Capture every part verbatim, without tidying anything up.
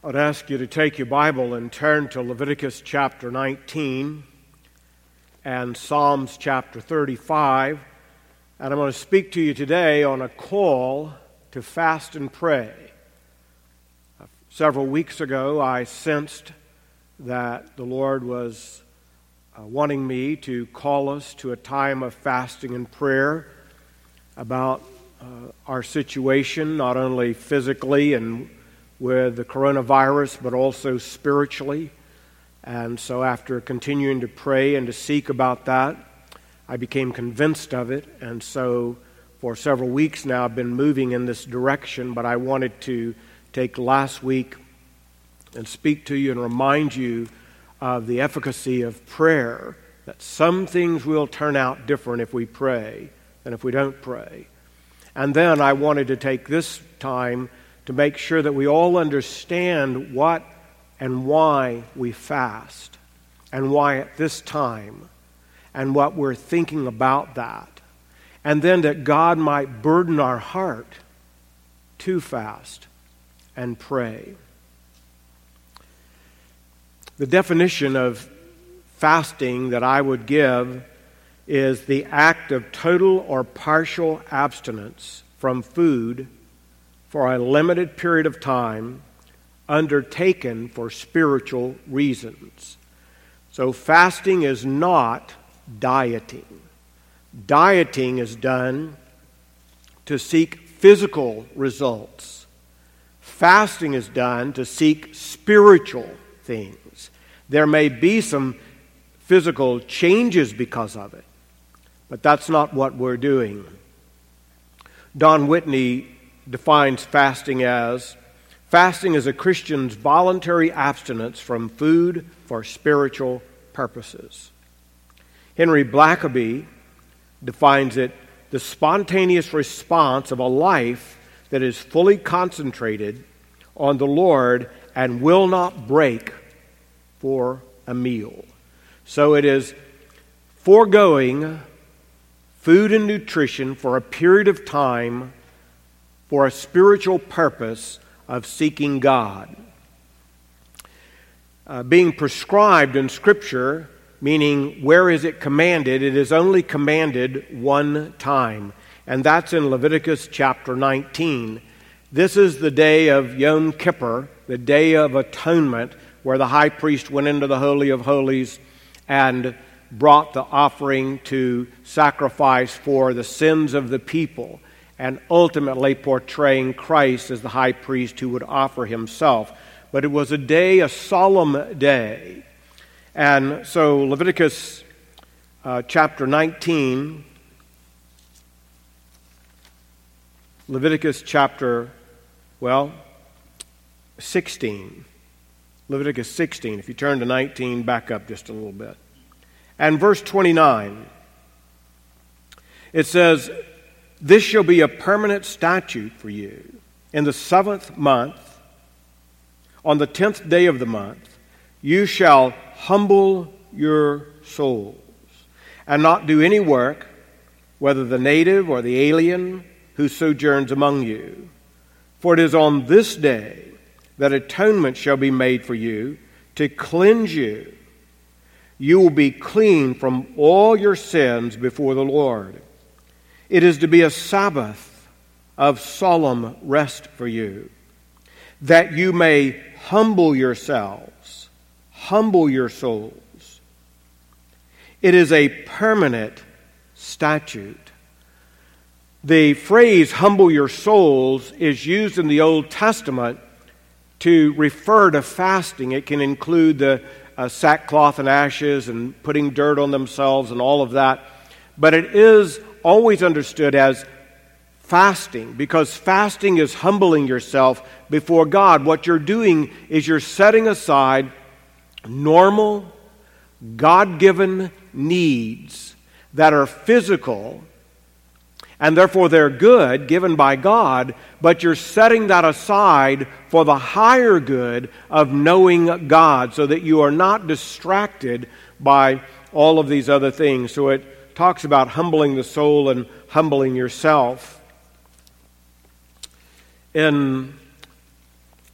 I'd ask you to take your Bible and turn to Leviticus chapter nineteen and Psalms chapter thirty-five. And I'm going to speak to you today on a call to fast and pray. Several weeks ago, I sensed that the Lord was uh, wanting me to call us to a time of fasting and prayer about uh, our situation, not only physically and with the coronavirus, but also spiritually. And so after continuing to pray and to seek about that, I became convinced of it. And so for several weeks now, I've been moving in this direction, but I wanted to take last week and speak to you and remind you of the efficacy of prayer, that some things will turn out different if we pray than if we don't pray. And then I wanted to take this time to make sure that we all understand what and why we fast, and why at this time, and what we're thinking about that. And then that God might burden our heart to fast and pray. The definition of fasting that I would give is the act of total or partial abstinence from food for a limited period of time, undertaken for spiritual reasons. So fasting is not dieting. Dieting is done to seek physical results. Fasting is done to seek spiritual things. There may be some physical changes because of it, but that's not what we're doing. Don Whitney defines fasting as, fasting is a Christian's voluntary abstinence from food for spiritual purposes. Henry Blackaby defines it, the spontaneous response of a life that is fully concentrated on the Lord and will not break for a meal. So it is foregoing food and nutrition for a period of time for a spiritual purpose of seeking God. Uh, being prescribed in Scripture, meaning where is it commanded? It is only commanded one time, and that's in Leviticus chapter nineteen. This is the day of Yom Kippur, the Day of Atonement, where the high priest went into the Holy of Holies and brought the offering to sacrifice for the sins of the people, and ultimately portraying Christ as the high priest who would offer himself. But it was a day, a solemn day. And so Leviticus uh, chapter nineteen, Leviticus chapter, well, sixteen. Leviticus sixteen, if you turn to nineteen, back up just a little bit. And verse twenty-nine, it says, this shall be a permanent statute for you. In the seventh month, on the tenth day of the month, you shall humble your souls and not do any work, whether the native or the alien who sojourns among you. For it is on this day that atonement shall be made for you to cleanse you. You will be clean from all your sins before the Lord. It is to be a Sabbath of solemn rest for you, that you may humble yourselves, humble your souls. It is a permanent statute. The phrase humble your souls is used in the Old Testament to refer to fasting. It can include the uh, sackcloth and ashes and putting dirt on themselves and all of that. But it is always understood as fasting, because fasting is humbling yourself before God. What you're doing is you're setting aside normal, God-given needs that are physical, and therefore they're good, given by God, but you're setting that aside for the higher good of knowing God, so that you are not distracted by all of these other things. So it talks about humbling the soul and humbling yourself. In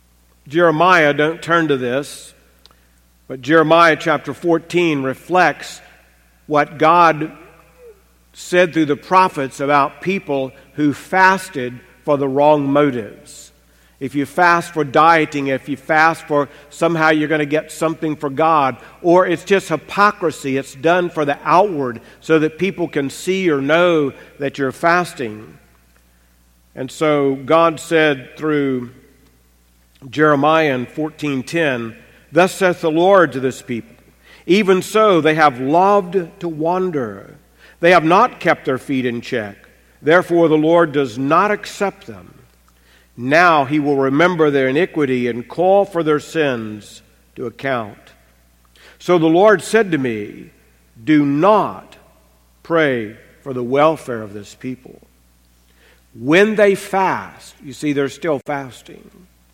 Jeremiah, don't turn to this, but Jeremiah chapter fourteen reflects what God said through the prophets about people who fasted for the wrong motives. If you fast for dieting, if you fast for somehow you're going to get something for God, or it's just hypocrisy, it's done for the outward so that people can see or know that you're fasting. And so God said through Jeremiah in fourteen ten, "Thus saith the Lord to this people, even so they have loved to wander. They have not kept their feet in check. Therefore the Lord does not accept them. Now he will remember their iniquity and call for their sins to account." So the Lord said to me, "Do not pray for the welfare of this people. When they fast," you see, they're still fasting,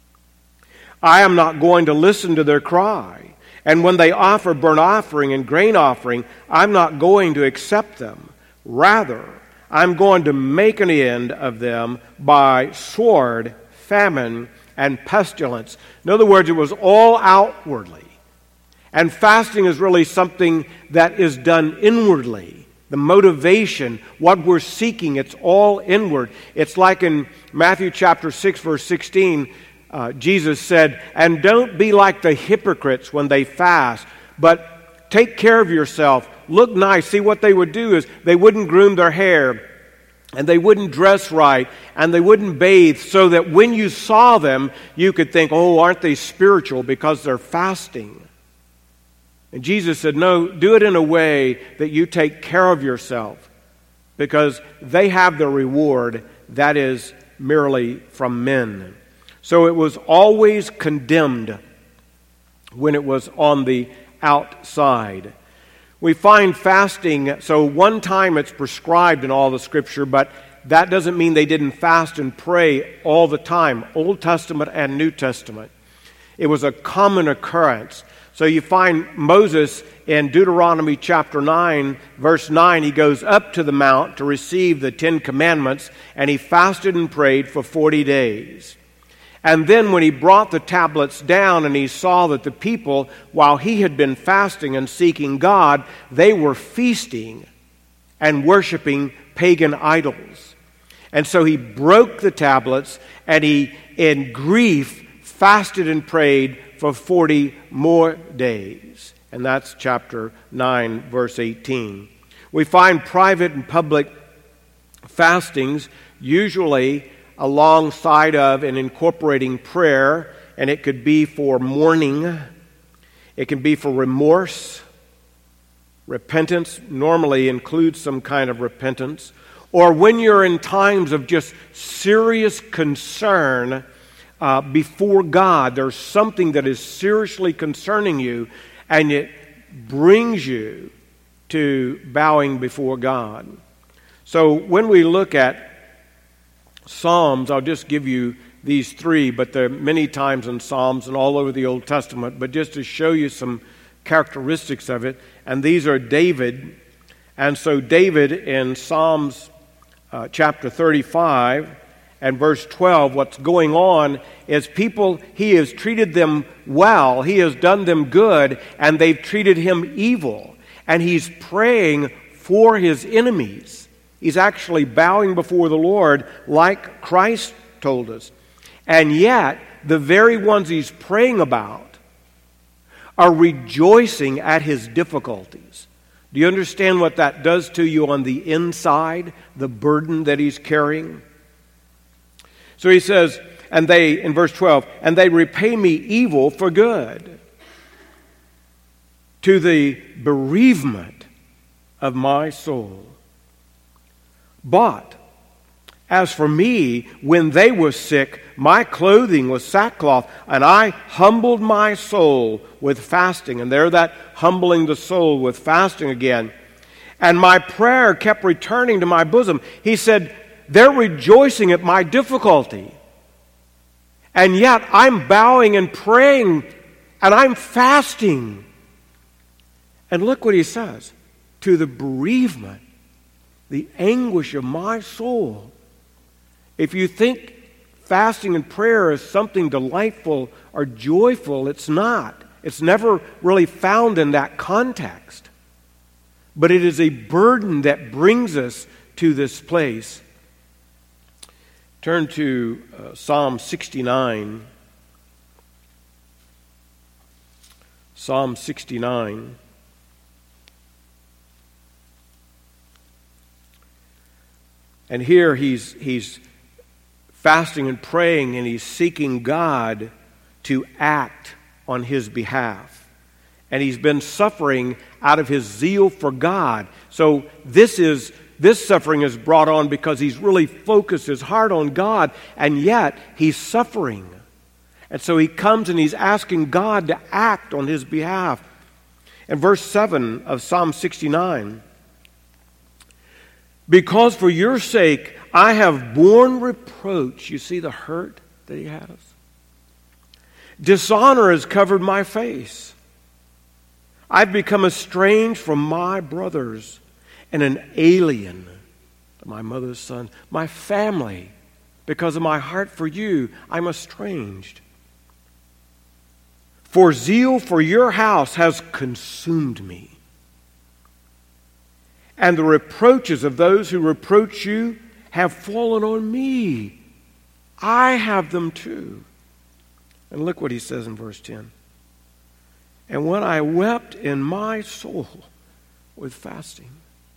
"I am not going to listen to their cry. And when they offer burnt offering and grain offering, I'm not going to accept them. Rather, I'm going to make an end of them by sword, famine, and pestilence." In other words, it was all outwardly. And fasting is really something that is done inwardly. The motivation, what we're seeking, it's all inward. It's like in Matthew chapter six, verse sixteen, uh, Jesus said, "And don't be like the hypocrites when they fast, but take care of yourself. Look nice." See, what they would do is they wouldn't groom their hair, and they wouldn't dress right, and they wouldn't bathe, so that when you saw them, you could think, "Oh, aren't they spiritual because they're fasting?" And Jesus said, "No, do it in a way that you take care of yourself, because they have the reward that is merely from men." So it was always condemned when it was on the outside. We find fasting, so one time it's prescribed in all the Scripture, but that doesn't mean they didn't fast and pray all the time, Old Testament and New Testament. It was a common occurrence. So you find Moses in Deuteronomy chapter nine, verse nine, he goes up to the mount to receive the Ten Commandments, and he fasted and prayed for forty days. And then when he brought the tablets down and he saw that the people, while he had been fasting and seeking God, they were feasting and worshiping pagan idols. And so he broke the tablets, and he, in grief, fasted and prayed for forty more days. And that's chapter nine, verse eighteen. We find private and public fastings usually alongside of and incorporating prayer, and it could be for mourning, it can be for remorse. Repentance normally includes some kind of repentance, or when you're in times of just serious concern uh, before God, there's something that is seriously concerning you, and it brings you to bowing before God. So when we look at Psalms, I'll just give you these three, but there are many times in Psalms and all over the Old Testament, but just to show you some characteristics of it. And these are David. And so David in Psalms uh, chapter thirty-five and verse twelve, what's going on is people, he has treated them well, he has done them good, and they've treated him evil. And he's praying for his enemies. He's actually bowing before the Lord like Christ told us. And yet, the very ones he's praying about are rejoicing at his difficulties. Do you understand what that does to you on the inside, the burden that he's carrying? So he says, and they, in verse twelve, and they repay me evil for good, to the bereavement of my soul. But as for me, when they were sick, my clothing was sackcloth, and I humbled my soul with fasting. And there that humbling the soul with fasting again. And my prayer kept returning to my bosom. He said, they're rejoicing at my difficulty. And yet I'm bowing and praying, and I'm fasting. And look what he says, to the bereavement, the anguish of my soul. If you think fasting and prayer as something delightful or joyful. It's not. It's never really found in that context. But it is a burden that brings us to this place. Turn to uh, Psalm sixty-nine. Psalm sixty-nine. And here he's he's fasting and praying, and he's seeking God to act on his behalf. And he's been suffering out of his zeal for God. So this is this suffering is brought on because he's really focused his heart on God, and yet he's suffering. And so he comes and he's asking God to act on his behalf. In verse seven of Psalm sixty-nine, because for your sake I have borne reproach. You see the hurt that he has? Dishonor has covered my face. I've become estranged from my brothers and an alien to my mother's son. My family, because of my heart for you, I'm estranged. For zeal for your house has consumed me. And the reproaches of those who reproach you have fallen on me. I have them too. And look what he says in verse ten. And when I wept in my soul with fasting,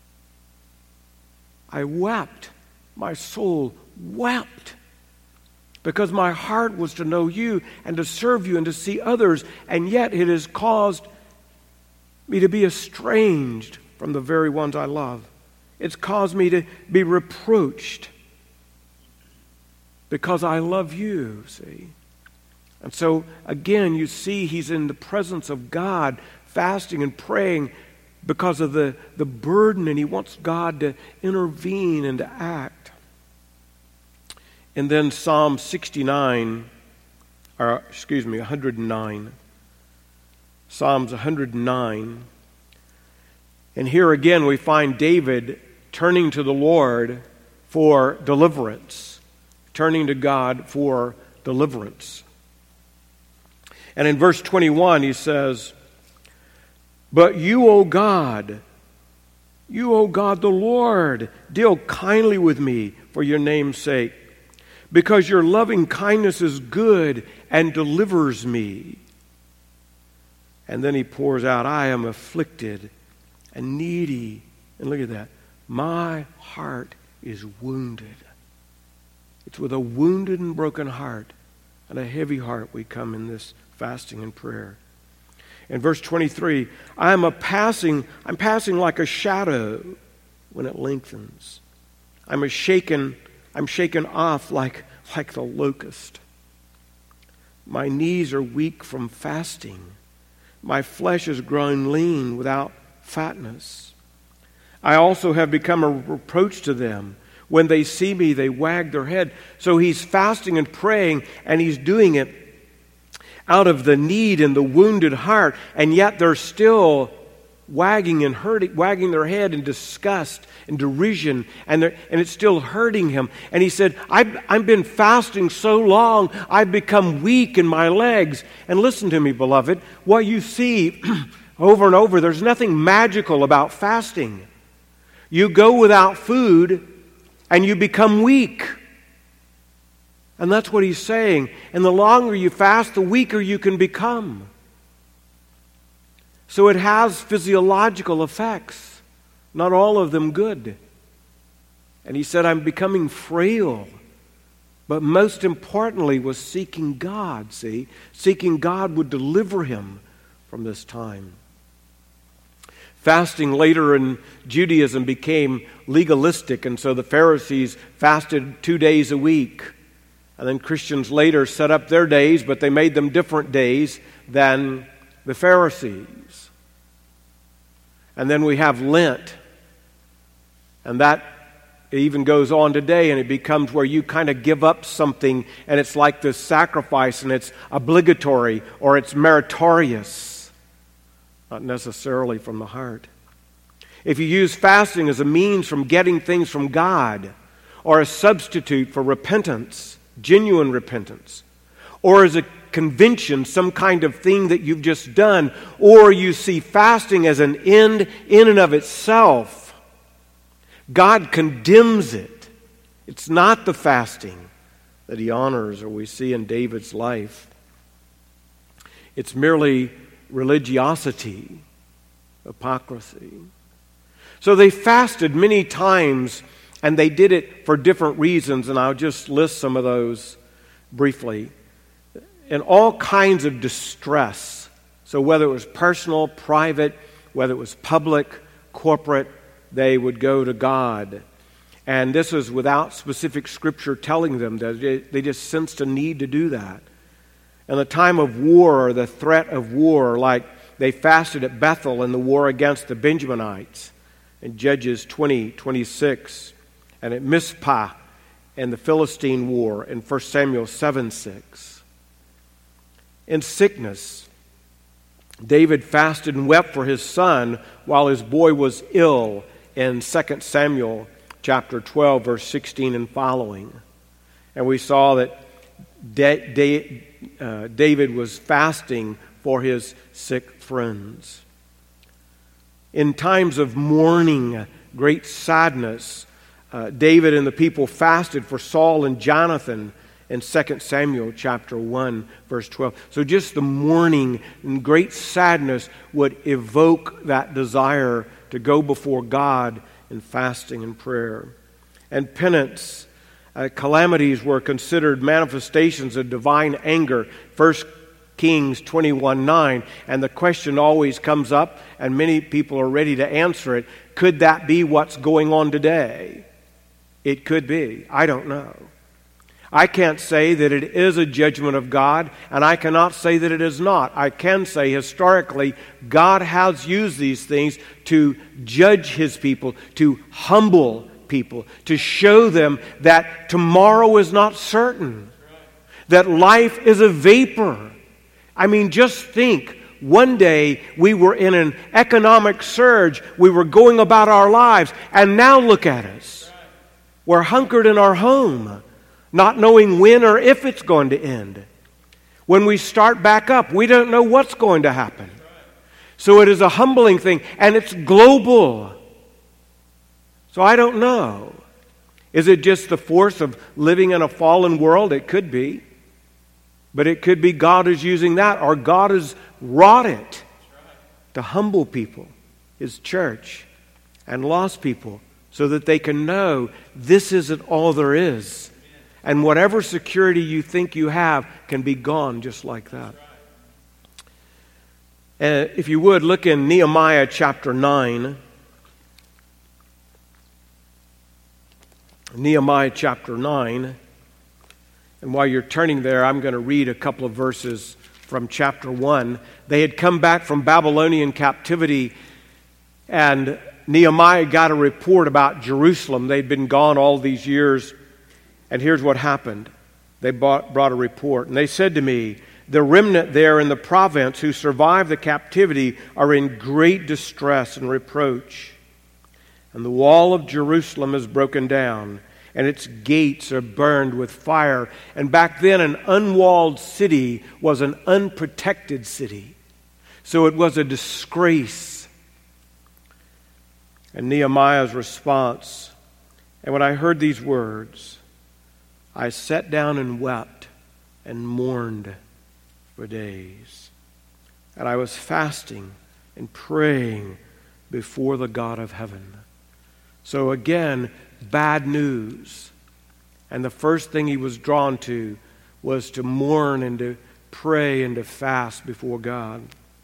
I wept, my soul wept, because my heart was to know you and to serve you and to see others, and yet it has caused me to be estranged from the very ones I love. It's caused me to be reproached because I love you, see. And so, again, you see he's in the presence of God, fasting and praying because of the, the burden, and he wants God to intervene and to act. And then Psalm sixty-nine, or excuse me, one hundred nine. Psalms one hundred nine. And here again we find David turning to the Lord for deliverance, turning to God for deliverance. And in verse twenty-one he says, but you, O God, you, O God the Lord, deal kindly with me for your name's sake, because your loving kindness is good and delivers me. And then he pours out, I am afflicted and needy. And look at that. My heart is wounded. It's with a wounded and broken heart and a heavy heart we come in this fasting and prayer. In verse twenty-three, I am a passing, I'm passing like a shadow when it lengthens. I'm a shaken, I'm shaken off like, like the locust. My knees are weak from fasting. My flesh has grown lean without fatness. I also have become a reproach to them. When they see me, they wag their head. So he's fasting and praying, and he's doing it out of the need and the wounded heart, and yet they're still wagging and hurting, wagging their head in disgust and derision, and and it's still hurting him. And he said, I've, I've been fasting so long, I've become weak in my legs. And listen to me, beloved, what you see over and over, there's nothing magical about fasting. You go without food, and you become weak. And that's what he's saying. And the longer you fast, the weaker you can become. So it has physiological effects, not all of them good. And he said, I'm becoming frail. But most importantly was seeking God, see? Seeking God would deliver him from this time. Fasting later in Judaism became legalistic, and so the Pharisees fasted two days a week. And then Christians later set up their days, but they made them different days than the Pharisees. And then we have Lent. And that even goes on today, and it becomes where you kind of give up something, and it's like this sacrifice, and it's obligatory, or it's meritorious. Not necessarily from the heart. If you use fasting as a means from getting things from God, or a substitute for repentance, genuine repentance, or as a convention, some kind of thing that you've just done, or you see fasting as an end in and of itself, God condemns it. It's not the fasting that he honors, or we see in David's life. It's merely religiosity, hypocrisy. So they fasted many times, and they did it for different reasons, and I'll just list some of those briefly. In all kinds of distress. So whether it was personal, private, whether it was public, corporate, they would go to God. And this is without specific scripture telling them that. They just sensed a need to do that. In the time of war, or the threat of war, like they fasted at Bethel in the war against the Benjaminites in Judges twenty, twenty-six, and at Mizpah in the Philistine war in First Samuel seven, six. In sickness, David fasted and wept for his son while his boy was ill in Second Samuel chapter twelve, verse sixteen and following. And we saw that Da- Da- uh, David was fasting for his sick friends. In times of mourning, great sadness, uh, David and the people fasted for Saul and Jonathan in Second Samuel chapter one, verse twelve. So just the mourning and great sadness would evoke that desire to go before God in fasting and prayer. And penance, uh, calamities were considered manifestations of divine anger. First Kings twenty-one, nine. And the question always comes up, and many people are ready to answer it. Could that be what's going on today? It could be. I don't know. I can't say that it is a judgment of God, and I cannot say that it is not. I can say historically, God has used these things to judge his people, to humble people, to show them that tomorrow is not certain, that life is a vapor. I mean, just think, one day we were in an economic surge, we were going about our lives, and now look at us. We're hunkered in our home, not knowing when or if it's going to end. When we start back up, we don't know what's going to happen. So it is a humbling thing, and it's global. So I don't know. Is it just the force of living in a fallen world? It could be. But it could be God is using that, or God has wrought it to humble people, his church, and lost people, so that they can know this isn't all there is. And whatever security you think you have can be gone just like that. Uh, if you would, look in Nehemiah chapter nine. Nehemiah chapter nine. And while you're turning there, I'm going to read a couple of verses from chapter one. They had come back from Babylonian captivity, and Nehemiah got a report about Jerusalem. They'd been gone all these years. And here's what happened. They brought, brought a report. And they said to me, the remnant there in the province who survived the captivity are in great distress and reproach. And the wall of Jerusalem is broken down, and its gates are burned with fire. And back then, an unwalled city was an unprotected city. So it was a disgrace. And Nehemiah's response, and when I heard these words, I sat down and wept and mourned for days. And I was fasting and praying before the God of heaven. So again, bad news. And the first thing he was drawn to was to mourn and to pray and to fast before God.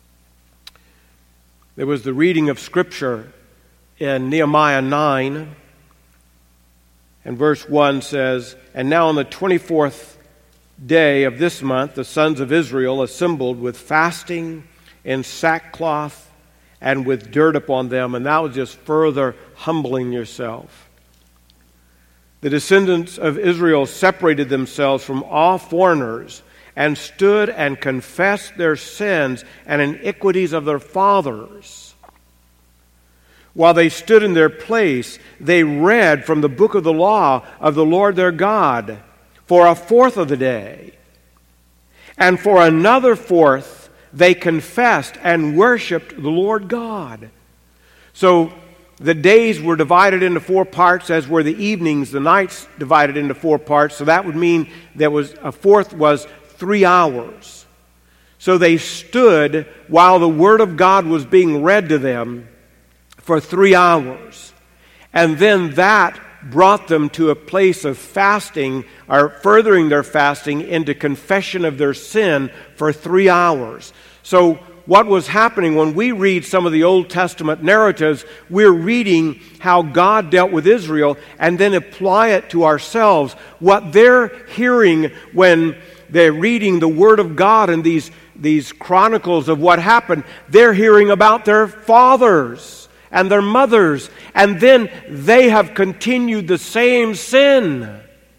There was the reading of Scripture in Nehemiah nine. And verse one says, and now on the twenty-fourth day of this month, the sons of Israel assembled with fasting and sackcloth and with dirt upon them. And that was just further humbling yourself. The descendants of Israel separated themselves from all foreigners and stood and confessed their sins and iniquities of their fathers. While they stood in their place, they read from the book of the law of the Lord their God, for a fourth of the day. And for another fourth, they confessed and worshiped the Lord God. So the days were divided into four parts, as were the evenings, the nights divided into four parts. So that would mean there was a fourth was three hours. So they stood while the Word of God was being read to them for three hours. And then that brought them to a place of fasting, or furthering their fasting into confession of their sin for three hours. So what was happening when we read some of the Old Testament narratives, we're reading how God dealt with Israel and then apply it to ourselves. What they're hearing when they're reading the Word of God and these, these chronicles of what happened, they're hearing about their fathers and their mothers, and then they have continued the same sin.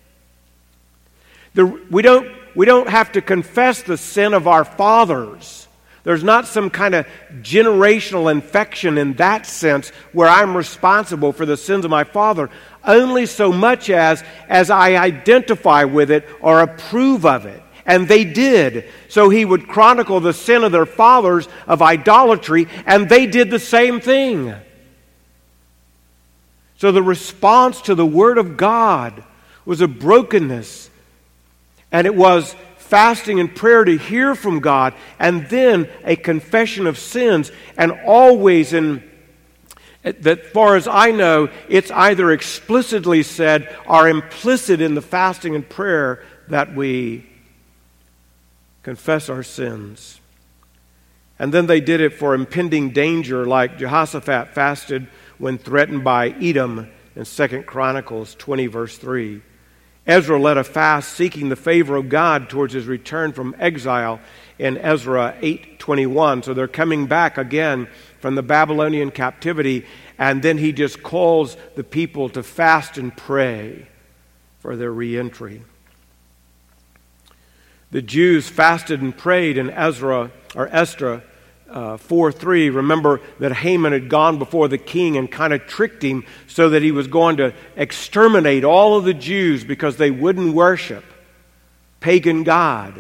The, we don't, we don't have to confess the sin of our fathers. There's not some kind of generational infection in that sense where I'm responsible for the sins of my father, only so much as, as I identify with it or approve of it. And they did. So he would chronicle the sin of their fathers of idolatry, and they did the same thing. So the response to the Word of God was a brokenness, and it was fasting and prayer to hear from God, and then a confession of sins. And always, in that far as I know, it's either explicitly said or implicit in the fasting and prayer that we confess our sins. And then they did it for impending danger, like Jehoshaphat fasted when threatened by Edom in Second Chronicles twenty, verse three. Ezra led a fast seeking the favor of God towards his return from exile in Ezra eight twenty-one. So they're coming back again from the Babylonian captivity, and then he just calls the people to fast and pray for their reentry. The Jews fasted and prayed in Ezra or Esther uh, four three. Remember that Haman had gone before the king and kind of tricked him so that he was going to exterminate all of the Jews because they wouldn't worship pagan God.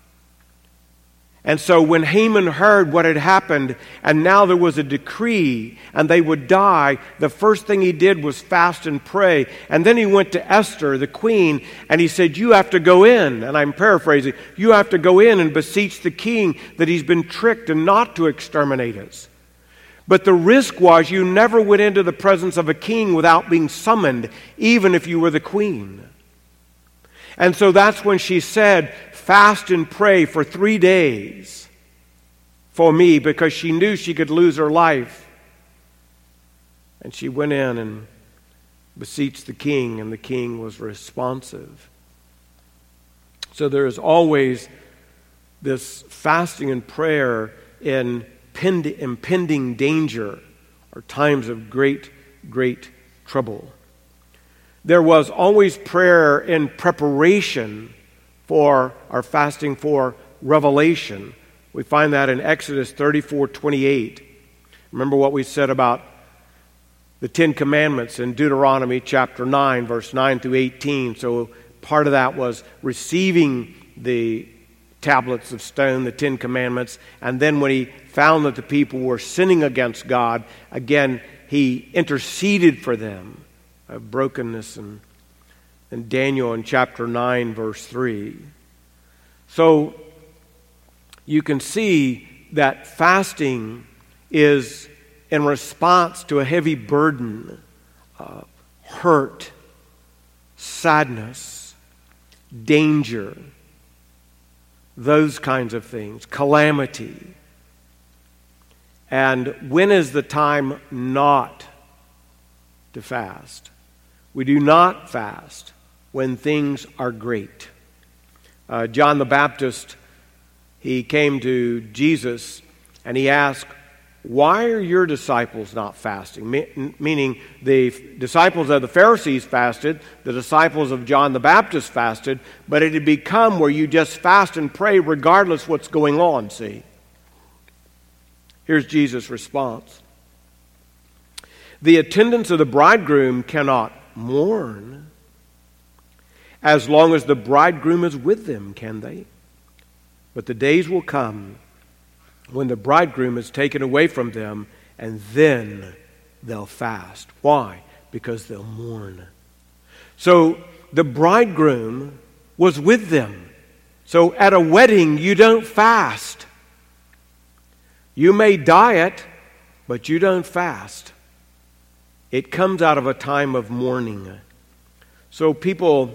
And so when Haman heard what had happened, and now there was a decree and they would die, the first thing he did was fast and pray. And then he went to Esther, the queen, and he said, you have to go in, and I'm paraphrasing, you have to go in and beseech the king that he's been tricked and not to exterminate us. But the risk was you never went into the presence of a king without being summoned, even if you were the queen. And so that's when she said, fast and pray for three days for me, because she knew she could lose her life. And she went in and beseeched the king, and the king was responsive. So there is always this fasting and prayer in impending danger or times of great, great trouble. There was always prayer in preparation for our fasting for revelation. We find that in Exodus thirty-four twenty-eight. Remember what we said about the Ten Commandments in Deuteronomy chapter nine, verse nine through eighteen. So part of that was receiving the tablets of stone, the Ten Commandments, and then when he found that the people were sinning against God, again, he interceded for them of brokenness, and and Daniel in chapter nine, verse three. So you can see that fasting is in response to a heavy burden of hurt, sadness, danger, those kinds of things, calamity. And when is the time not to fast? We do not fast when things are great. Uh, John the Baptist, he came to Jesus and he asked, why are your disciples not fasting? Me- meaning the f- disciples of the Pharisees fasted, the disciples of John the Baptist fasted, but it had become where you just fast and pray regardless what's going on, see? Here's Jesus' response. The attendants of the bridegroom cannot mourn as long as the bridegroom is with them, can they? But the days will come when the bridegroom is taken away from them, and then they'll fast. Why? Because they'll mourn. So the bridegroom was with them. So at a wedding, you don't fast. You may diet, but you don't fast. It comes out of a time of mourning. So people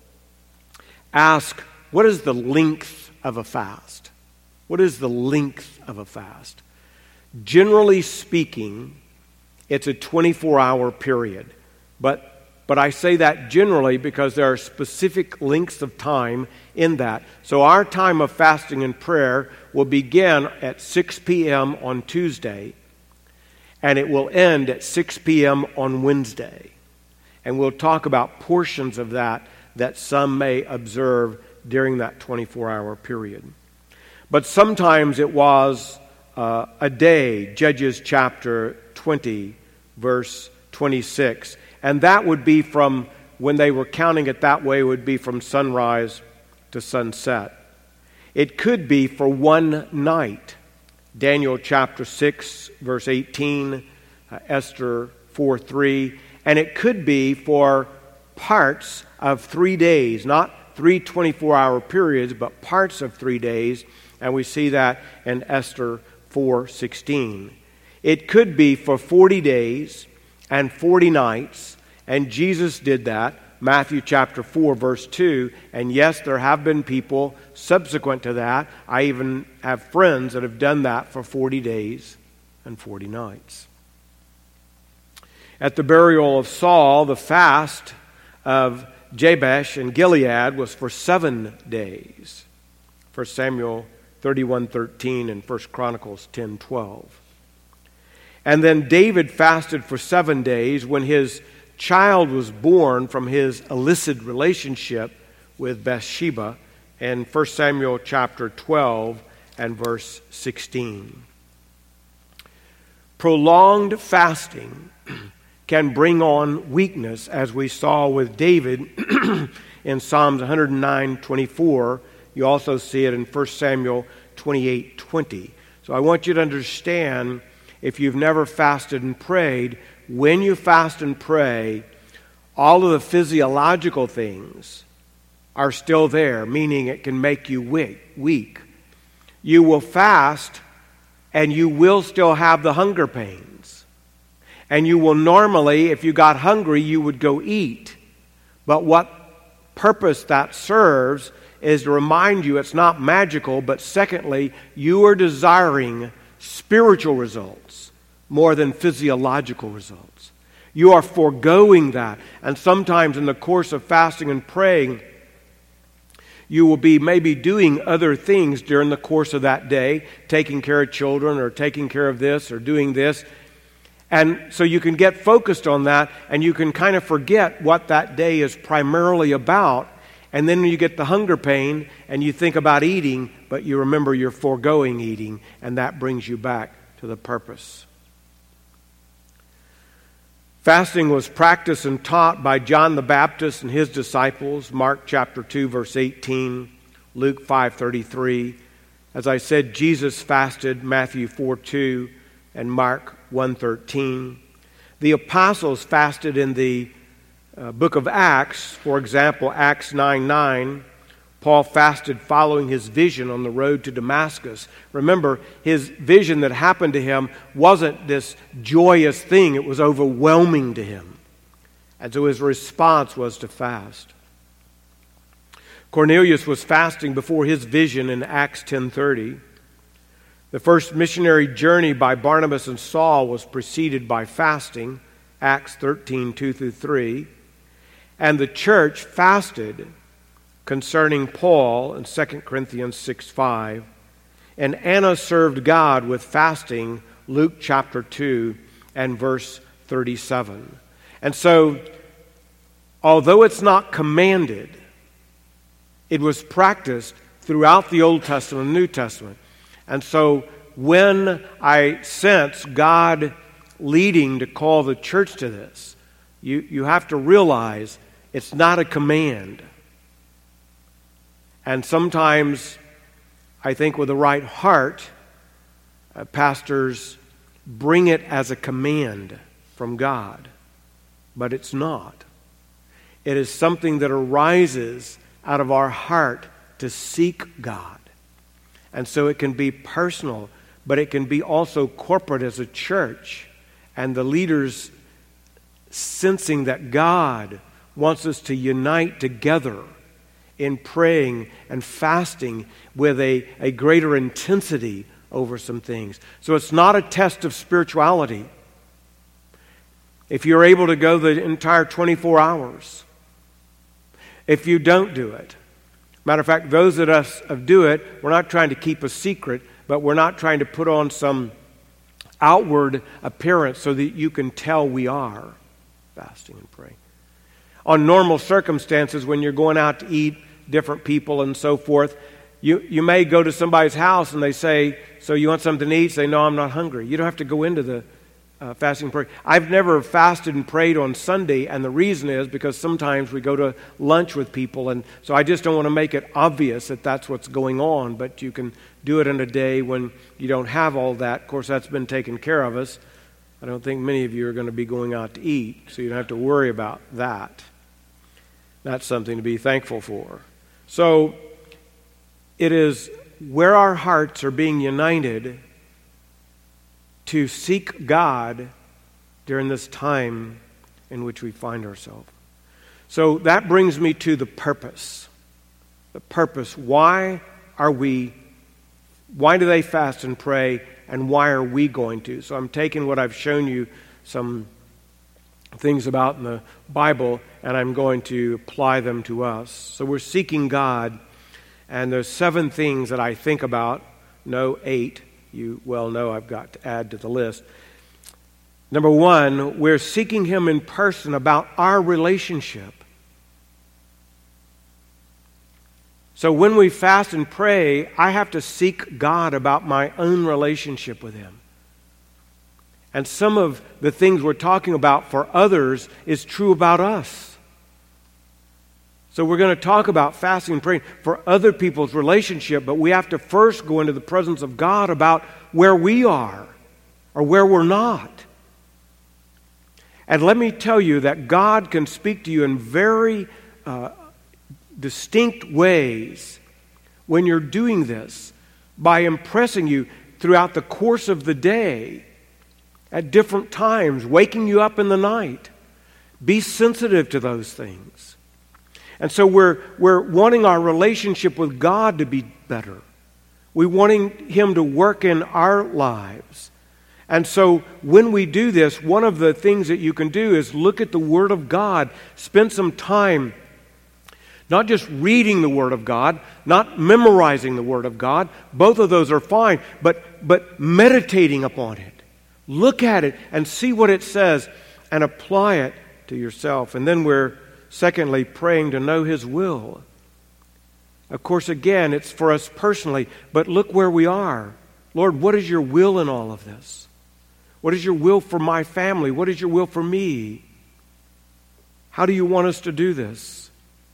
ask, what is the length of a fast? What is the length of a fast? Generally speaking, it's a twenty-four hour period. But But I say that generally because there are specific lengths of time in that. So our time of fasting and prayer will begin at six p.m. on Tuesday, and it will end at six p.m. on Wednesday. And we'll talk about portions of that that some may observe during that twenty-four hour period. But sometimes it was uh, a day, Judges chapter twenty, verse twenty-six. And that would be from, when they were counting it that way, it would be from sunrise to sunset. It could be for one night. Daniel chapter six, verse eighteen, uh, Esther four three. And it could be for parts of three days, not three twenty-four hour periods, but parts of three days. And we see that in Esther four sixteen. It could be for forty days and forty nights, and Jesus did that, Matthew chapter four, verse two, and yes, there have been people subsequent to that. I even have friends that have done that for forty days and forty nights. At the burial of Saul, the fast of Jabesh and Gilead was for seven days. First Samuel thirty-one thirteen and First Chronicles ten twelve. And then David fasted for seven days when his child was born from his illicit relationship with Bathsheba in First Samuel chapter twelve and verse sixteen. Prolonged fasting can bring on weakness, as we saw with David in Psalms one oh nine twenty-four. You also see it in First Samuel twenty-eight twenty. So I want you to understand, if you've never fasted and prayed, when you fast and pray, all of the physiological things are still there, meaning it can make you weak. You will fast, and you will still have the hunger pains. And you will normally, if you got hungry, you would go eat. But what purpose that serves is to remind you it's not magical, but secondly, you are desiring spiritual results more than physiological results. You are foregoing that. And sometimes in the course of fasting and praying, you will be maybe doing other things during the course of that day, taking care of children or taking care of this or doing this. And so you can get focused on that, and you can kind of forget what that day is primarily about. And then you get the hunger pain and you think about eating, but you remember you're foregoing eating, and that brings you back to the purpose. Fasting was practiced and taught by John the Baptist and his disciples, Mark chapter two, verse eighteen, Luke five thirty-three. As I said, Jesus fasted, Matthew four two and Mark one thirteen. The apostles fasted in the uh, book of Acts. For example, Acts nine nine. Paul fasted following his vision on the road to Damascus. Remember, his vision that happened to him wasn't this joyous thing. It was overwhelming to him. And so his response was to fast. Cornelius was fasting before his vision in Acts ten thirty. The first missionary journey by Barnabas and Saul was preceded by fasting, Acts thirteen two through three. And the church fasted concerning Paul in Second Corinthians six five. And Anna served God with fasting, Luke chapter two and verse thirty-seven. And so, although it's not commanded, it was practiced throughout the Old Testament and New Testament. And so when I sense God leading to call the church to this, you, you have to realize it's not a command. And sometimes, I think with the right heart, uh, pastors bring it as a command from God. But it's not. It is something that arises out of our heart to seek God. And so it can be personal, but it can be also corporate as a church. And the leaders sensing that God wants us to unite together in praying and fasting with a, a greater intensity over some things. So it's not a test of spirituality. If you're able to go the entire twenty-four hours, if you don't do it. Matter of fact, those of us that do it, we're not trying to keep a secret, but we're not trying to put on some outward appearance so that you can tell we are fasting and praying. On normal circumstances, when you're going out to eat, different people and so forth, you, you may go to somebody's house and they say, so you want something to eat? Say, no, I'm not hungry. You don't have to go into the uh, fasting and prayer. I've never fasted and prayed on Sunday, and the reason is because sometimes we go to lunch with people, and so I just don't want to make it obvious that that's what's going on, but you can do it in a day when you don't have all that. Of course, that's been taken care of us. I don't think many of you are going to be going out to eat, so you don't have to worry about that. That's something to be thankful for. So it is where our hearts are being united to seek God during this time in which we find ourselves. So that brings me to the purpose. The purpose. Why are we, why do they fast and pray, and why are we going to? So I'm taking what I've shown you, some things about in the Bible, and I'm going to apply them to us. So we're seeking God, and there's seven things that I think about. No, eight. You well know I've got to add to the list. Number one, we're seeking Him in person about our relationship. So when we fast and pray, I have to seek God about my own relationship with Him. And some of the things we're talking about for others is true about us. So we're going to talk about fasting and praying for other people's relationship, but we have to first go into the presence of God about where we are or where we're not. And let me tell you that God can speak to you in very uh, distinct ways when you're doing this by impressing you throughout the course of the day at different times, waking you up in the night. Be sensitive to those things. And so we're, we're wanting our relationship with God to be better. We're wanting Him to work in our lives. And so when we do this, one of the things that you can do is look at the Word of God. Spend some time not just reading the Word of God, not memorizing the Word of God. Both of those are fine. But, but meditating upon it. Look at it and see what it says and apply it to yourself. And then we're, secondly, praying to know His will. Of course, again, it's for us personally, but look where we are. Lord, what is your will in all of this? What is your will for my family? What is your will for me? How do you want us to do this?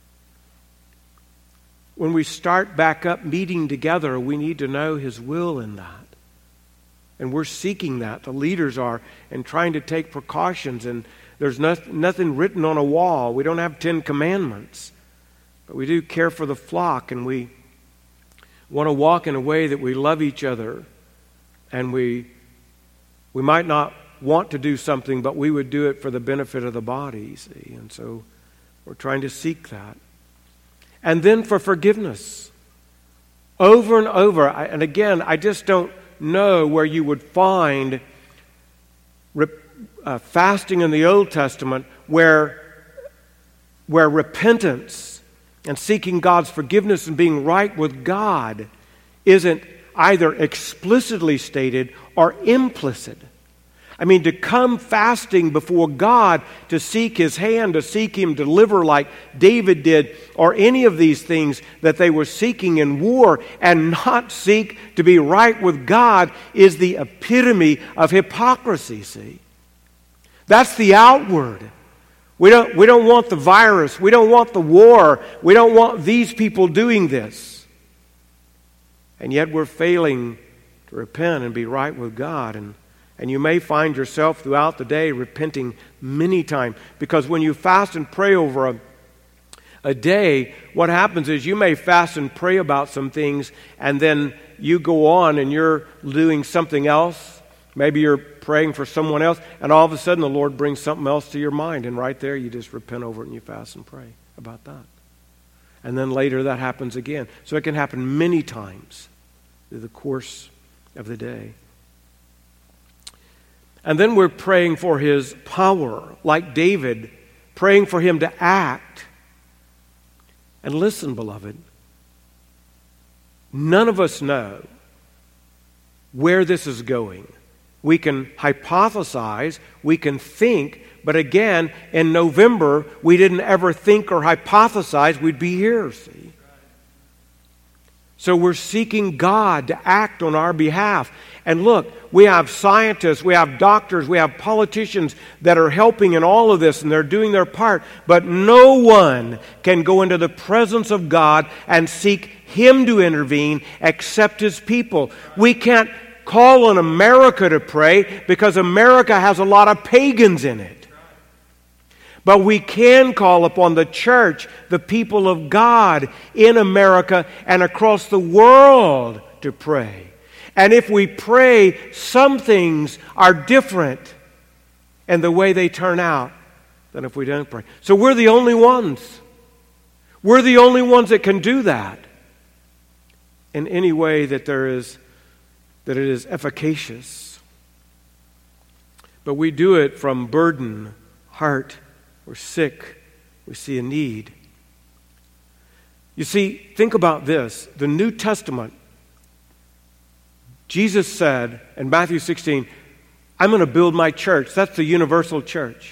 When we start back up meeting together, we need to know His will in that. And we're seeking that. The leaders are, and trying to take precautions. And there's no, nothing written on a wall. We don't have Ten Commandments. But we do care for the flock, and we want to walk in a way that we love each other. And we, we might not want to do something, but we would do it for the benefit of the body, see. And so we're trying to seek that. And then for forgiveness. Over and over. I, and again, I just don't know where you would find rep, uh, fasting in the Old Testament where, where repentance and seeking God's forgiveness and being right with God isn't either explicitly stated or implicit. I mean, to come fasting before God to seek His hand, to seek Him deliver like David did, or any of these things that they were seeking in war, and not seek to be right with God is the epitome of hypocrisy, see? That's the outward. We don't, we don't want the virus. We don't want the war. We don't want these people doing this. And yet we're failing to repent and be right with God. And, and you may find yourself throughout the day repenting many times. Because when you fast and pray over a, a day, what happens is you may fast and pray about some things, and then you go on and you're doing something else. Maybe you're praying for someone else, and all of a sudden the Lord brings something else to your mind, and right there you just repent over it and you fast and pray about that. And then later that happens again. So it can happen many times through the course of the day. And then we're praying for His power, like David, praying for Him to act. And listen, beloved, none of us know where this is going. We can hypothesize, we can think, but again, in November, we didn't ever think or hypothesize we'd be here, see? So we're seeking God to act on our behalf. And look, we have scientists, we have doctors, we have politicians that are helping in all of this, and they're doing their part. But no one can go into the presence of God and seek Him to intervene except His people. We can't call on America to pray because America has a lot of pagans in it. But we can call upon the church, the people of God in America and across the world to pray. And if we pray, some things are different in the way they turn out than if we don't pray. So we're the only ones. We're the only ones that can do that in any way that there is that it is efficacious. But we do it from burden, heart. We're sick. We see a need. You see, think about this. The New Testament, Jesus said in Matthew sixteen, I'm going to build my church. That's the universal church.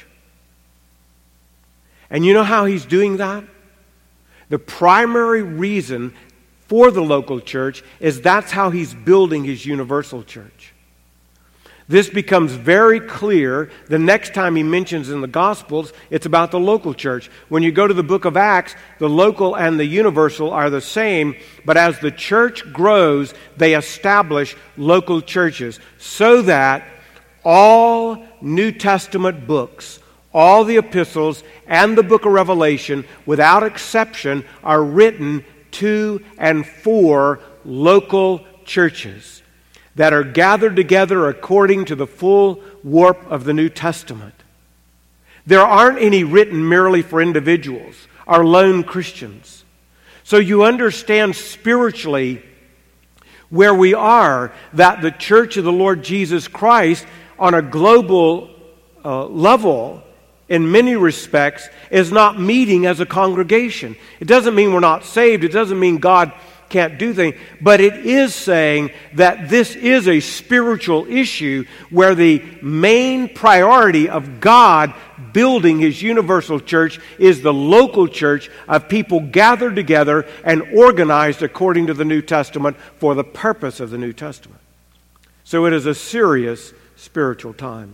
And you know how He's doing that? The primary reason for the local church is that's how He's building His universal church. This becomes very clear the next time He mentions in the Gospels it's about the local church. When you go to the book of Acts, the local and the universal are the same, but as the church grows, they establish local churches so that all New Testament books, all the epistles, and the book of Revelation, without exception, are written to and for local churches that are gathered together according to the full warp of the New Testament. There aren't any written merely for individuals or lone Christians. So you understand spiritually where we are, that the church of the Lord Jesus Christ on a global uh, level, in many respects, is not meeting as a congregation. It doesn't mean we're not saved. It doesn't mean God can't do things. But it is saying that this is a spiritual issue where the main priority of God building His universal church is the local church of people gathered together and organized according to the New Testament for the purpose of the New Testament. So it is a serious spiritual time.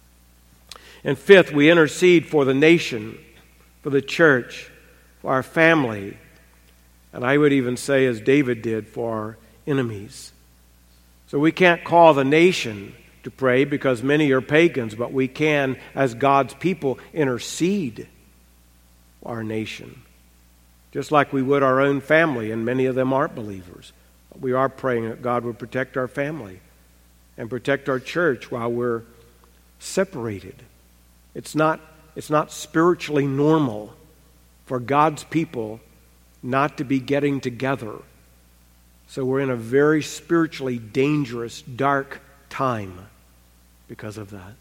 And fifth, we intercede for the nation, for the church, for our family, and I would even say, as David did, for our enemies. So we can't call the nation to pray because many are pagans, but we can, as God's people, intercede for our nation, just like we would our own family, and many of them aren't believers. But we are praying that God would protect our family and protect our church while we're separated. It's not, it's not spiritually normal for God's people not to be getting together. So we're in a very spiritually dangerous, dark time because of that.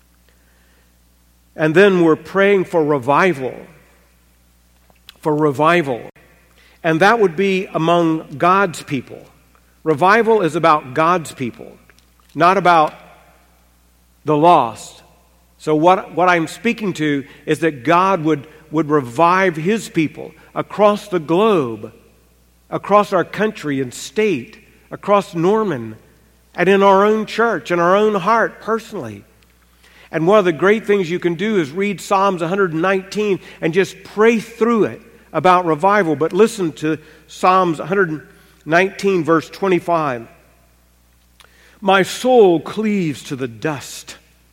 And then we're praying for revival. For revival. And that would be among God's people. Revival is about God's people, not about the lost. So what, what I'm speaking to is that God would, would revive His people across the globe, across our country and state, across Norman, and in our own church, in our own heart personally. And one of the great things you can do is read Psalms one nineteen and just pray through it about revival. But listen to Psalms one nineteen, verse twenty-five. My soul cleaves to the dust.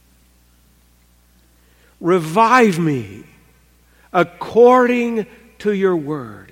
Revive me according to your word.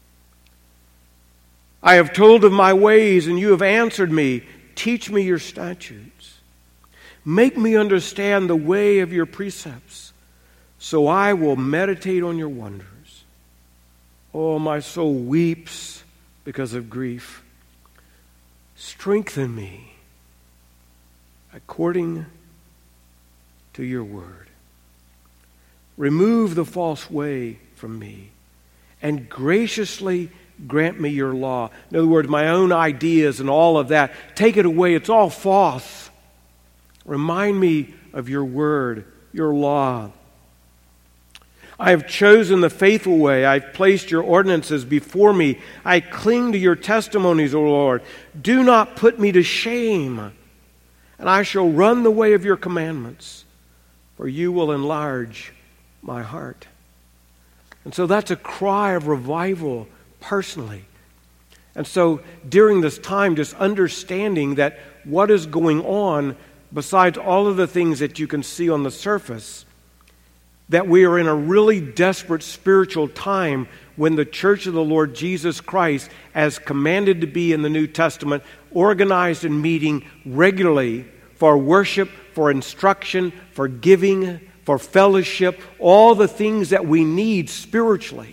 I have told of my ways, and you have answered me. Teach me your statutes. Make me understand the way of your precepts, so I will meditate on your wonders. Oh, my soul weeps because of grief. Strengthen me according to your word. Remove the false way from me, and graciously grant me your law. In other words, my own ideas and all of that, take it away. It's all false. Remind me of your word, your law. I have chosen the faithful way. I've placed your ordinances before me. I cling to your testimonies, O Lord. Do not put me to shame, and I shall run the way of your commandments, for you will enlarge my heart. And so that's a cry of revival personally. And so during this time, just understanding that what is going on, besides all of the things that you can see on the surface, that we are in a really desperate spiritual time when the Church of the Lord Jesus Christ, as commanded to be in the New Testament, organized and meeting regularly for worship, for instruction, for giving, for fellowship, all the things that we need spiritually.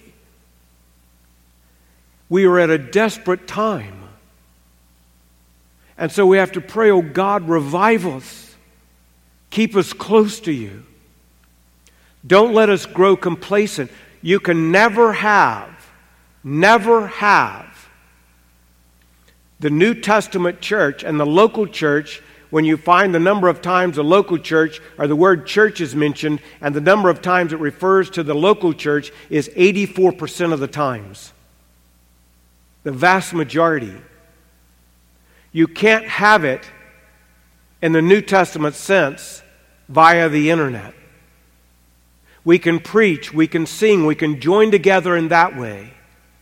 We are at a desperate time. And so we have to pray, oh God, revive us. Keep us close to you. Don't let us grow complacent. You can never have, never have the New Testament church and the local church, when you find the number of times the local church or the word church is mentioned and the number of times it refers to the local church is eighty-four percent of the times. The vast majority. You can't have it in the New Testament sense via the internet. We can preach, we can sing, we can join together in that way.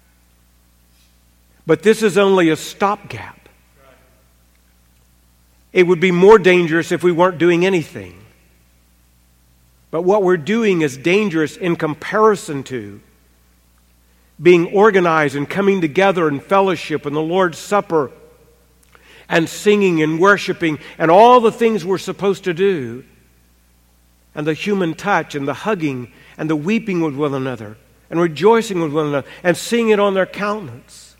But this is only a stopgap. It would be more dangerous if we weren't doing anything. But what we're doing is dangerous in comparison to being organized and coming together in fellowship and the Lord's Supper and singing and worshiping and all the things we're supposed to do, and the human touch and the hugging and the weeping with one another and rejoicing with one another and seeing it on their countenance.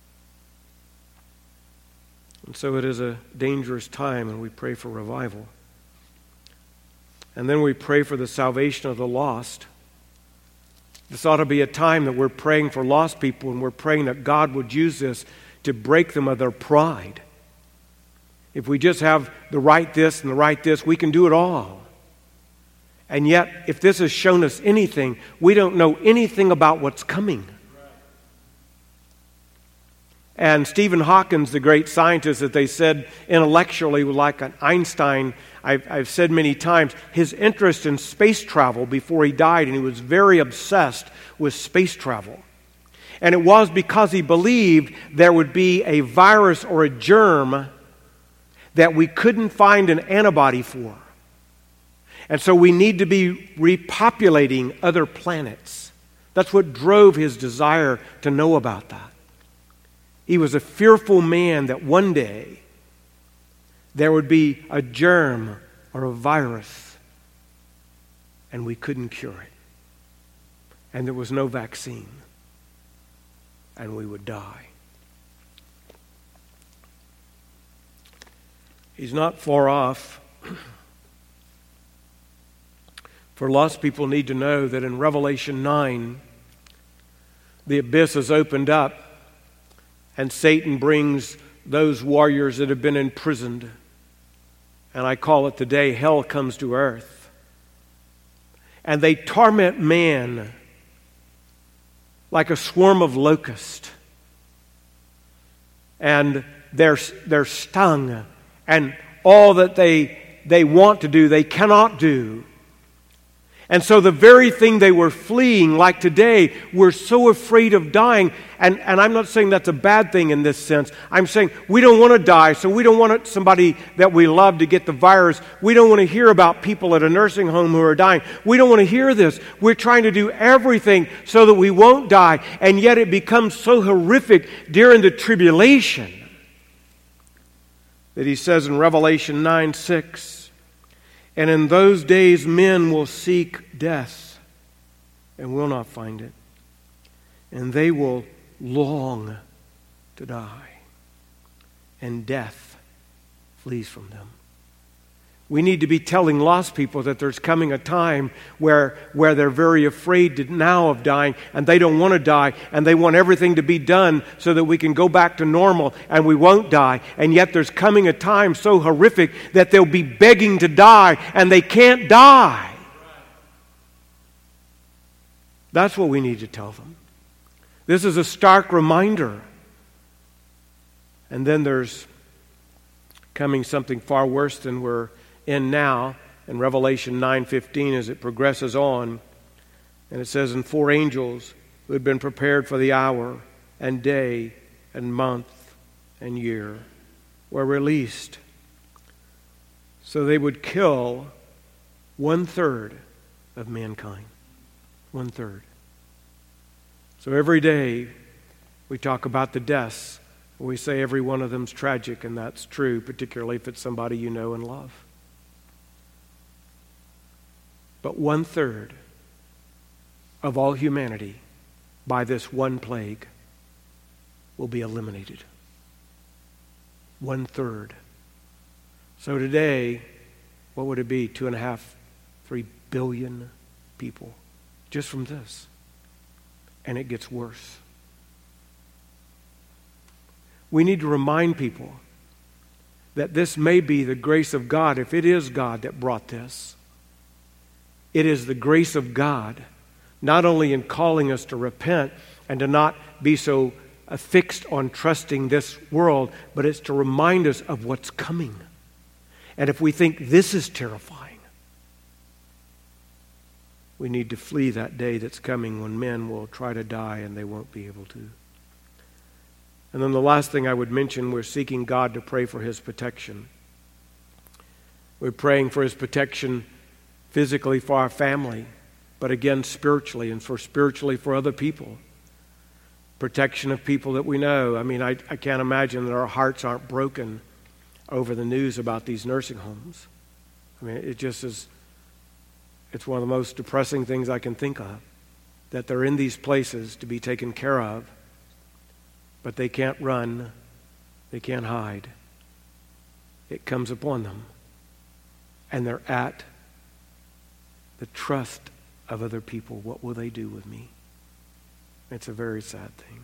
And so it is a dangerous time, and we pray for revival. And then we pray for the salvation of the lost. This ought to be a time that we're praying for lost people, and we're praying that God would use this to break them of their pride. If we just have the right this and the right this, we can do it all. And yet, if this has shown us anything, we don't know anything about what's coming. And Stephen Hawking, the great scientist that they said intellectually was like an Einstein, I've, I've said many times, his interest in space travel before he died, and he was very obsessed with space travel. And it was because he believed there would be a virus or a germ that we couldn't find an antibody for. And so we need to be repopulating other planets. That's what drove his desire to know about that. He was a fearful man that one day there would be a germ or a virus and we couldn't cure it. And there was no vaccine. And we would die. He's not far off. For lost people need to know that in Revelation nine, the abyss is opened up and Satan brings those warriors that have been imprisoned. And I call it today, hell comes to earth. And they torment man like a swarm of locusts. And they're, they're stung. And all that they they want to do, they cannot do. And so the very thing they were fleeing, like today, we're so afraid of dying. And, and I'm not saying that's a bad thing in this sense. I'm saying we don't want to die, so we don't want somebody that we love to get the virus. We don't want to hear about people at a nursing home who are dying. We don't want to hear this. We're trying to do everything so that we won't die. And yet it becomes so horrific during the tribulation that he says in Revelation nine six, and in those days men will seek death and will not find it. And they will long to die. And death flees from them. We need to be telling lost people that there's coming a time where, where they're very afraid to now of dying, and they don't want to die, and they want everything to be done so that we can go back to normal and we won't die. And yet there's coming a time so horrific that they'll be begging to die, and they can't die. That's what we need to tell them. This is a stark reminder. And then there's coming something far worse than we're in now in Revelation nine fifteen as it progresses on. And it says, and four angels who had been prepared for the hour and day and month and year were released. So they would kill one third of mankind. One third. So every day we talk about the deaths. We say every one of them's tragic, and that's true, particularly if it's somebody you know and love. But one third of all humanity by this one plague will be eliminated. One third. So today, what would it be? Two and a half, three billion people just from this. And it gets worse. We need to remind people that this may be the grace of God. If it is God that brought this, it is the grace of God, not only in calling us to repent and to not be so fixed on trusting this world, but it's to remind us of what's coming. And if we think this is terrifying, we need to flee that day that's coming when men will try to die and they won't be able to. And then the last thing I would mention, we're seeking God to pray for His protection. We're praying for His protection physically for our family, but again spiritually, and for spiritually for other people. Protection of people that we know. I mean, I, I can't imagine that our hearts aren't broken over the news about these nursing homes. I mean, it just is, it's one of the most depressing things I can think of, that they're in these places to be taken care of, but they can't run, they can't hide. It comes upon them, and they're at the trust of other people. What will they do with me? It's a very sad thing.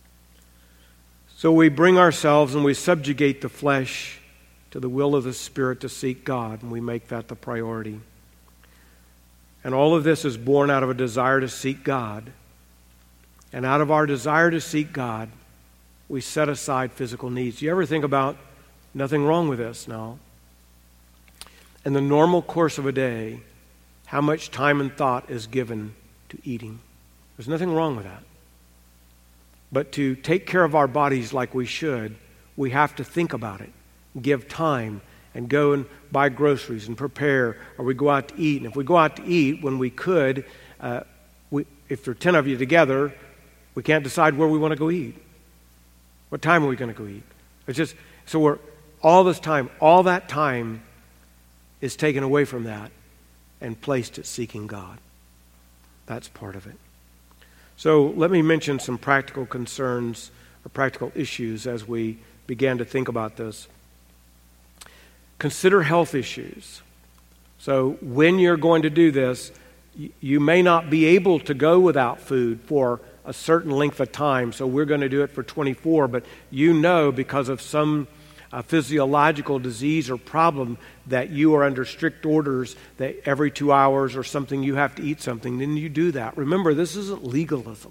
So we bring ourselves and we subjugate the flesh to the will of the Spirit to seek God, and we make that the priority. And all of this is born out of a desire to seek God. And out of our desire to seek God, we set aside physical needs. Do you ever think about, nothing wrong with this now, in the normal course of a day, how much time and thought is given to eating? There's nothing wrong with that. But to take care of our bodies like we should, we have to think about it, give time, and go and buy groceries and prepare, or we go out to eat. And if we go out to eat when we could, uh, we, if there are ten of you together, we can't decide where we want to go eat. What time are we going to go eat? It's just, so we're, all this time, all that time is taken away from that and placed at seeking God. That's part of it. So let me mention some practical concerns or practical issues as we began to think about this. Consider health issues. So when you're going to do this, you may not be able to go without food for a certain length of time. So we're going to do it for twenty-four, but you know because of some uh, physiological disease or problem that you are under strict orders that every two hours or something you have to eat something, then you do that. Remember, this isn't legalism.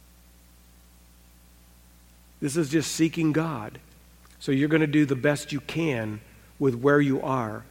This is just seeking God. So you're going to do the best you can with where you are.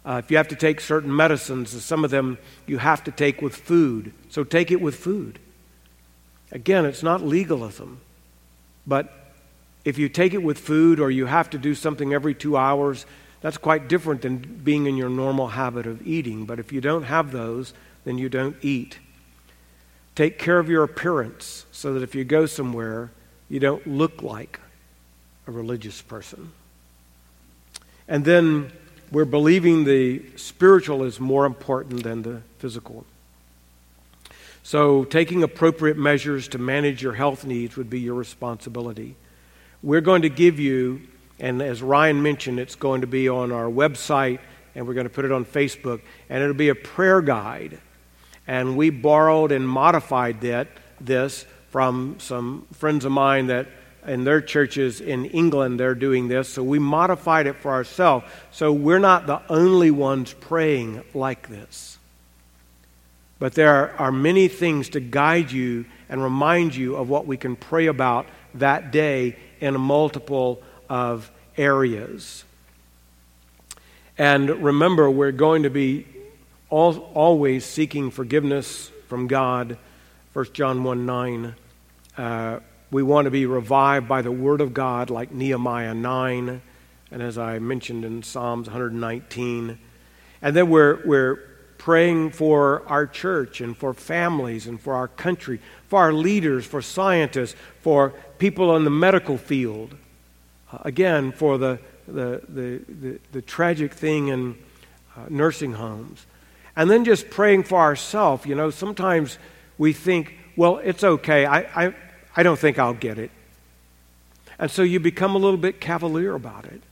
Uh, if you have to take certain medicines, some of them you have to take with food. So take it with food. Again, it's not legalism. But if you take it with food or you have to do something every two hours, that's quite different than being in your normal habit of eating. But if you don't have those, then you don't eat. Take care of your appearance so that if you go somewhere, you don't look like a religious person. And then we're believing the spiritual is more important than the physical. So taking appropriate measures to manage your health needs would be your responsibility. We're going to give you, and as Ryan mentioned, it's going to be on our website, and we're going to put it on Facebook, and it'll be a prayer guide. And we borrowed and modified that, this from some friends of mine that in their churches in England, they're doing this. So we modified it for ourselves. So we're not the only ones praying like this. But there are many things to guide you and remind you of what we can pray about that day in a multiple of areas. And remember, we're going to be all, always seeking forgiveness from God. First John one nine. Uh, we want to be revived by the Word of God like Nehemiah nine. And as I mentioned in Psalms one nineteen. And then we're we're praying for our church and for families and for our country, for our leaders, for scientists, for people in the medical field. Uh, again, for the the, the the the tragic thing in uh, nursing homes. And then just praying for ourselves. You know, sometimes we think, well, it's okay. I, I, I don't think I'll get it. And so you become a little bit cavalier about it.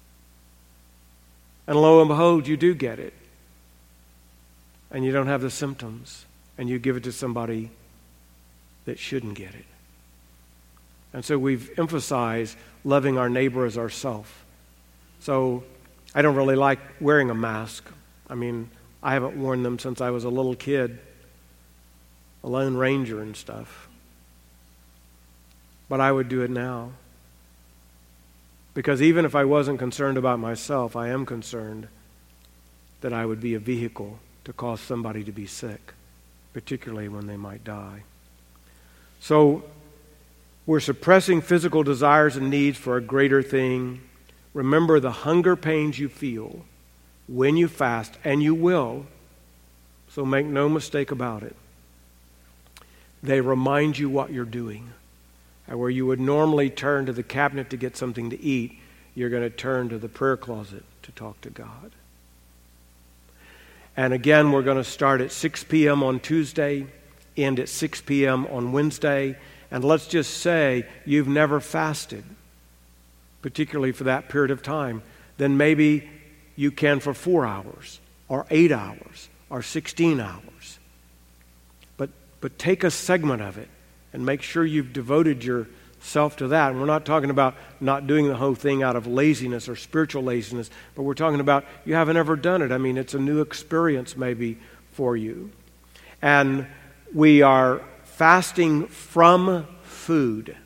And lo and behold, you do get it. And you don't have the symptoms. And you give it to somebody that shouldn't get it. And so we've emphasized loving our neighbor as ourselves. So I don't really like wearing a mask. I mean, I haven't worn them since I was a little kid, a Lone Ranger and stuff. But I would do it now. Because even if I wasn't concerned about myself, I am concerned that I would be a vehicle to cause somebody to be sick, particularly when they might die. So we're suppressing physical desires and needs for a greater thing. Remember the hunger pains you feel when you fast, and you will, so make no mistake about it. They remind you what you're doing. And where you would normally turn to the cabinet to get something to eat, you're going to turn to the prayer closet to talk to God. And again, we're going to start at six p.m. on Tuesday, end at six p.m. on Wednesday. And let's just say you've never fasted, particularly for that period of time. Then maybe you can for four hours, or eight hours, or sixteen hours. But but take a segment of it and make sure you've devoted yourself to that. And we're not talking about not doing the whole thing out of laziness or spiritual laziness, but we're talking about you haven't ever done it. I mean, it's a new experience maybe for you. And we are fasting from food.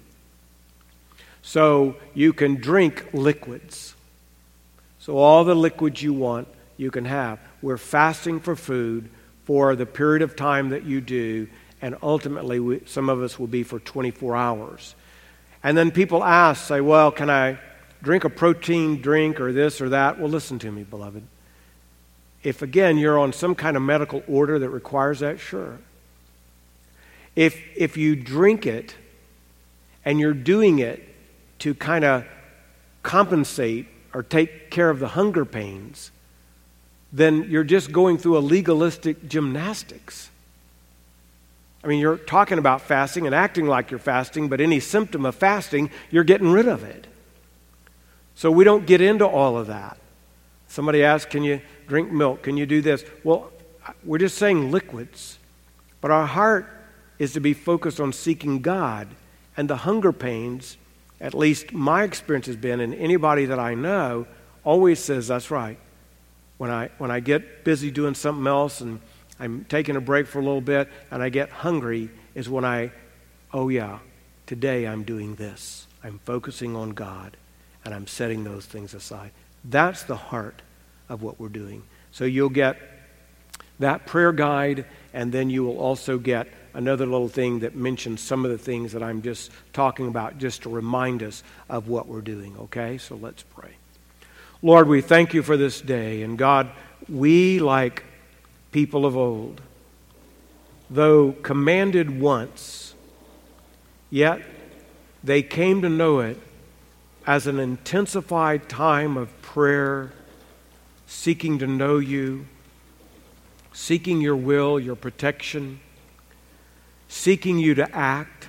So you can drink liquids. So all the liquids you want, you can have. We're fasting for food for the period of time that you do, and ultimately we, some of us will be for twenty-four hours. And then people ask, say, well, can I drink a protein drink or this or that? Well, listen to me, beloved. If, again, you're on some kind of medical order that requires that, sure. If, if you drink it and you're doing it to kind of compensate or take care of the hunger pains, then you're just going through a legalistic gymnastics. I mean, you're talking about fasting and acting like you're fasting, but any symptom of fasting, you're getting rid of it. So we don't get into all of that. Somebody asks, can you drink milk? Can you do this? Well, we're just saying liquids. But our heart is to be focused on seeking God. And the hunger pains, at least my experience has been, and anybody that I know always says, that's right. When I when I get busy doing something else and I'm taking a break for a little bit and I get hungry is when I, oh yeah, today I'm doing this. I'm focusing on God and I'm setting those things aside. That's the heart of what we're doing. So you'll get that prayer guide, and then you will also get another little thing that mentions some of the things that I'm just talking about, just to remind us of what we're doing, okay? So let's pray. Lord, we thank you for this day. And God, we, like people of old, though commanded once, yet they came to know it as an intensified time of prayer, seeking to know you, seeking your will, your protection, seeking you to act,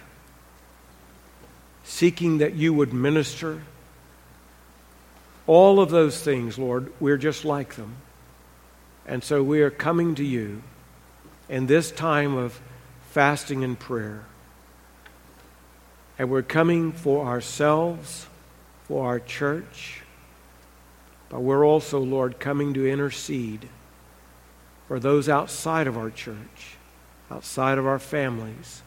seeking that you would minister. All of those things, Lord, we're just like them. And so we are coming to you in this time of fasting and prayer. And we're coming for ourselves, for our church, but we're also, Lord, coming to intercede for those outside of our church, outside of our families,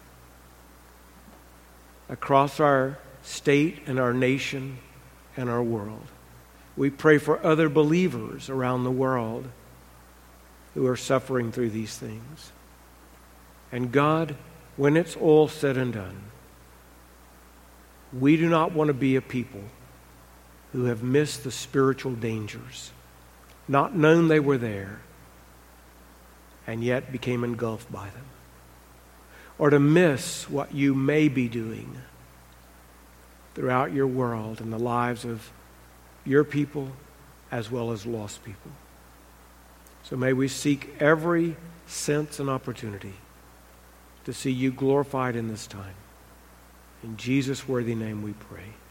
across our state and our nation and our world. We pray for other believers around the world who are suffering through these things. And God, when it's all said and done, we do not want to be a people who have missed the spiritual dangers, not known they were there, and yet became engulfed by them. Or to miss what you may be doing throughout your world and the lives of your people as well as lost people. So may we seek every sense and opportunity to see you glorified in this time. In Jesus' worthy name we pray.